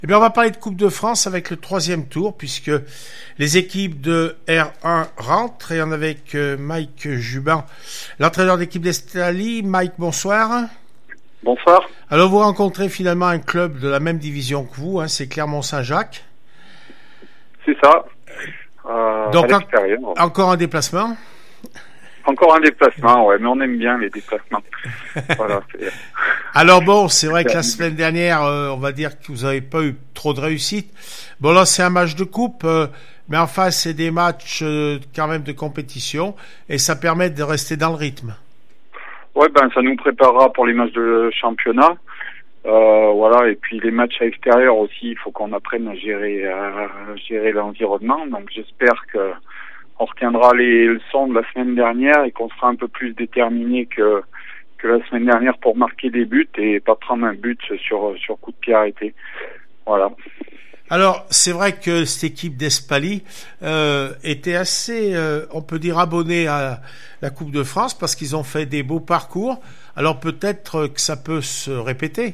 Eh bien, on va parler de Coupe de France avec le 3e tour, puisque les équipes de R1 rentrent, et on est avec Mike Jubin, l'entraîneur d'équipe d'Estali. Mike, bonsoir. Bonsoir. Alors, vous rencontrez finalement un club de la même division que vous, c'est Clermont-Saint-Jacques. C'est ça. Donc, à l'extérieur. Encore un déplacement. Encore un déplacement, ouais, mais on aime bien les déplacements. Voilà. Alors bon, c'est vrai que la semaine dernière, on va dire que vous n'avez pas eu trop de réussite. Bon, là, c'est un match de coupe, mais enfin, c'est des matchs quand même de compétition, et ça permet de rester dans le rythme. Ouais, ça nous préparera pour les matchs de championnat. Voilà, et puis les matchs à l'extérieur aussi, il faut qu'on apprenne à gérer l'environnement. Donc j'espère que on retiendra les leçons de la semaine dernière et qu'on sera un peu plus déterminé que la semaine dernière pour marquer des buts et pas prendre un but sur coup de pied arrêté. Voilà. Alors, c'est vrai que cette équipe d'Espali était assez, on peut dire, abonnée à la Coupe de France parce qu'ils ont fait des beaux parcours. Alors peut-être que ça peut se répéter.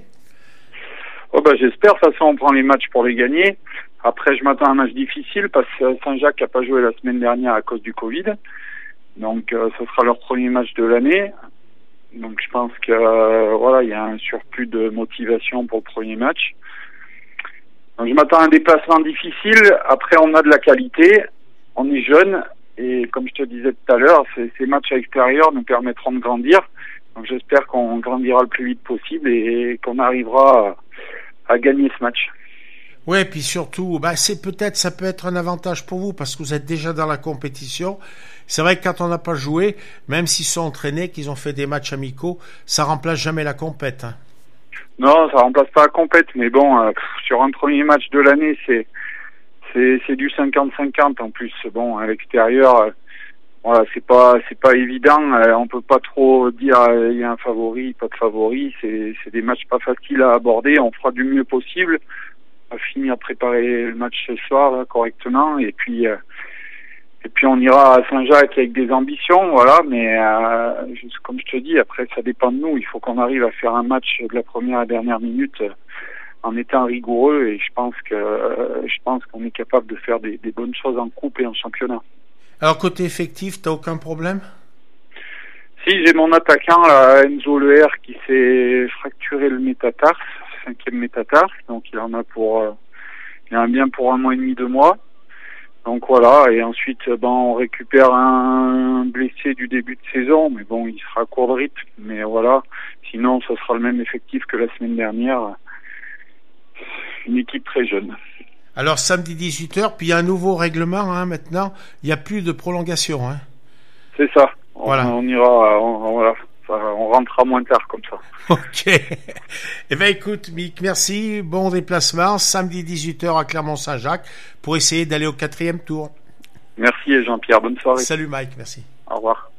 J'espère. De toute façon, on prend les matchs pour les gagner. Après, je m'attends à un match difficile parce que Saint-Jacques n'a pas joué la semaine dernière à cause du Covid. Donc, ce sera leur premier match de l'année. Donc, je pense que il y a un surplus de motivation pour le premier match. Donc, je m'attends à un déplacement difficile. Après, on a de la qualité. On est jeune. Et comme je te disais tout à l'heure, ces matchs à l'extérieur nous permettront de grandir. Donc, j'espère qu'on grandira le plus vite possible et qu'on arrivera à gagner ce match. Ouais, puis surtout, ça peut être un avantage pour vous parce que vous êtes déjà dans la compétition. C'est vrai que quand on n'a pas joué, même s'ils sont entraînés, qu'ils ont fait des matchs amicaux, ça remplace jamais la compète. Non, ça remplace pas la compète, mais bon, sur un premier match de l'année, c'est du 50-50 en plus. Bon, à l'extérieur, c'est pas évident. On peut pas trop dire il y a un favori, pas de favori. C'est des matchs pas faciles à aborder. On fera du mieux possible. On va finir à préparer le match ce soir là, correctement et puis on ira à Saint-Jacques avec des ambitions, voilà, mais comme je te dis, après ça dépend de nous, il faut qu'on arrive à faire un match de la première à la dernière minute en étant rigoureux et je pense qu'on est capable de faire des bonnes choses en coupe et en championnat. Alors côté effectif, t'as aucun problème? Si, j'ai mon attaquant là, Enzo Leher qui s'est fracturé le métatarse, 5e métatarse, donc il en a bien pour 1 mois et demi, 2 mois. Donc voilà, et ensuite on récupère un blessé du début de saison, mais bon, il sera à court de rythme, mais voilà, sinon ce sera le même effectif que la semaine dernière, une équipe très jeune. Alors samedi 18h, puis il y a un nouveau règlement maintenant, il n'y a plus de prolongation. C'est ça, voilà. On ira, on rentrera moins tard comme ça. Ok. Eh bien écoute Mick, merci, bon déplacement, samedi 18h à Clermont-Saint-Jacques pour essayer d'aller au 4e tour. Merci Jean-Pierre, bonne soirée. Salut Mike, merci. Au revoir.